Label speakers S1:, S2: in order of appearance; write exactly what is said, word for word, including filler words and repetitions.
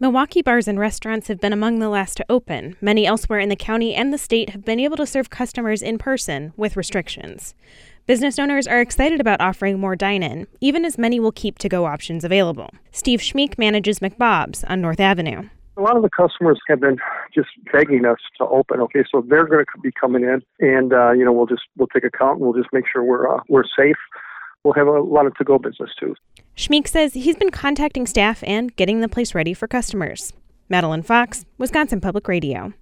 S1: Milwaukee bars and restaurants have been among the last to open. Many elsewhere in the county and the state have been able to serve customers in person with restrictions. Business owners are excited about offering more dine-in, even as many will keep to-go options available. Steve Schmeek manages McBob's on North Avenue.
S2: A lot of the customers have been just begging us to open. Okay, so they're going to be coming in, and uh, you know we'll just we'll take a count and we'll just make sure we're uh, we're safe. We'll have a lot of to-go business too.
S1: Schmeek says he's been contacting staff and getting the place ready for customers. Madeline Fox, Wisconsin Public Radio.